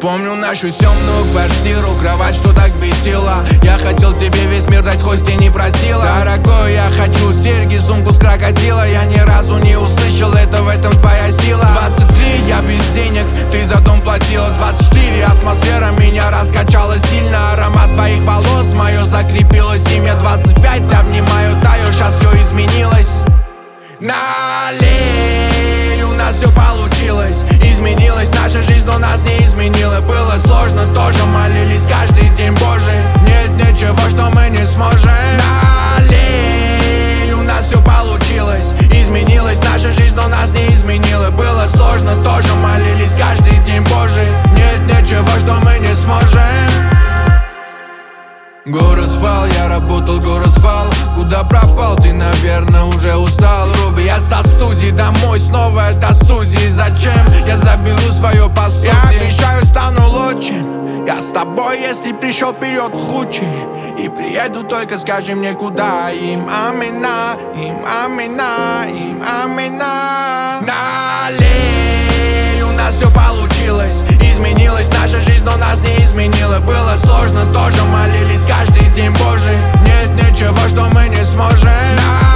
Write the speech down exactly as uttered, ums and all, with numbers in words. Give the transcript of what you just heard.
Помню нашу темную квартиру, кровать, что так бесила. Я хотел тебе весь мир дать, хоть ты не просила. Дорогой, я хочу серьги, сумку с крокодила. Я ни разу не услышал, это в этом твоя сила. Двадцать три, я без денег, ты за дом платила. Двадцать четыре, атмосфера меня раскачала сильно. Аромат твоих волос, мое закрепилось имя. Двадцать пять, обнимаю, таю, сейчас все изменилось. Налей, у нас все получилось. Изменилась наша жизнь, но нас не изменила. Было сложно, тоже молились каждый день, Боже. Нет ничего, что мы не сможем. Налей, у нас все получилось. Изменилась наша жизнь, но нас не изменила. Было сложно, тоже молились каждый день, Боже. Нет ничего, что мы не сможем. Город спал, я работал, город спал. Куда пропал, ты, наверное, уже устал. Руби, я со студии домой, снова до студии. Зачем? Я заберу свое по сути. Я обещаю, стану лучше. Я с тобой, если пришел вперед худший. И приеду, только скажи мне куда. Им амина, им амина, им амина. Налей, у нас все получилось. Изменилась наша жизнь, но нас не изменила. Было сложно, тоже молились каждый день, Боже. Нет ничего, что мы не сможем.